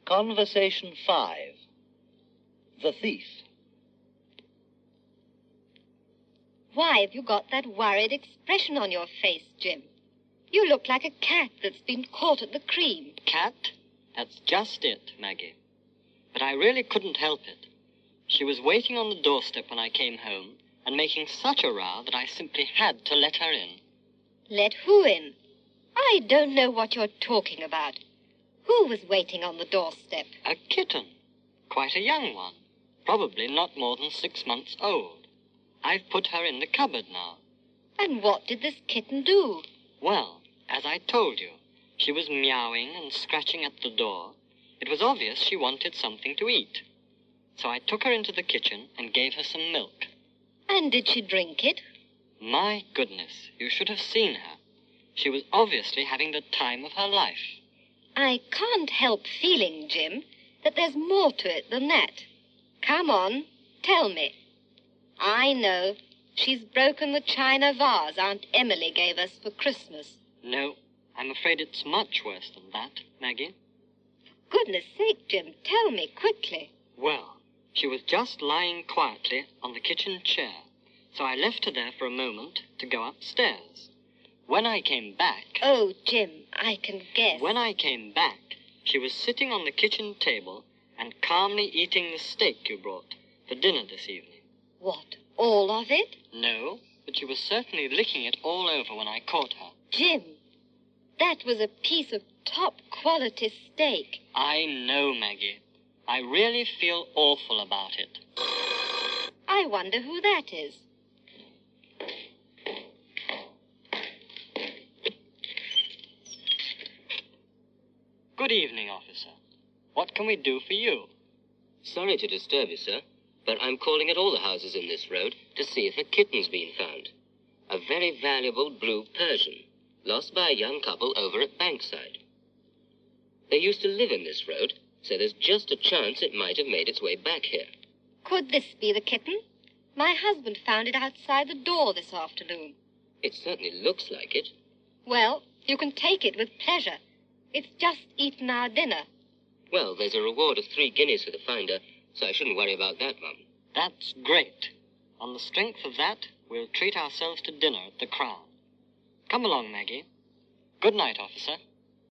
Conversation 5. The Thief. Why have you got that worried expression on your face, Jim? You look like a cat that's been caught at the cream. Cat? That's just it, Maggie. But I really couldn't help it. She was waiting on the doorstep when I came home and making such a row that I simply had to let her in. Let who in? I don't know what you're talking about. Who was waiting on the doorstep? A kitten. Quite a young one. Probably not more than 6 months old. I've put her in the cupboard now. And what did this kitten do? Well, as I told you, she was meowing and scratching at the door. It was obvious she wanted something to eat. So I took her into the kitchen and gave her some milk. And did she drink it? My goodness, you should have seen her. She was obviously having the time of her life. I can't help feeling, Jim, that there's more to it than that. Come on, tell me. I know. She's broken the china vase Aunt Emily gave us for Christmas. No, I'm afraid it's much worse than that, Maggie. For goodness sake, Jim, tell me quickly. Well, she was just lying quietly on the kitchen chair, so I left her there for a moment to go upstairs. When I came back... Oh, Jim, I can guess. When I came back, she was sitting on the kitchen table and calmly eating the steak you brought for dinner this evening. What, all of it? No, but she was certainly licking it all over when I caught her. Jim, that was a piece of top-quality steak. I know, Maggie. I really feel awful about it. I wonder who that is. Good evening, officer. What can we do for you? Sorry to disturb you, sir, but I'm calling at all the houses in this road to see if a kitten's been found. A very valuable blue Persian, lost by a young couple over at Bankside. They used to live in this road, so there's just a chance it might have made its way back here. Could this be the kitten? My husband found it outside the door this afternoon. It certainly looks like it. Well, you can take it with pleasure. It's just eaten our dinner. Well, there's a reward of 3 guineas for the finder, so I shouldn't worry about that, Mum. That's great. On the strength of that, we'll treat ourselves to dinner at the Crown. Come along, Maggie. Good night, officer.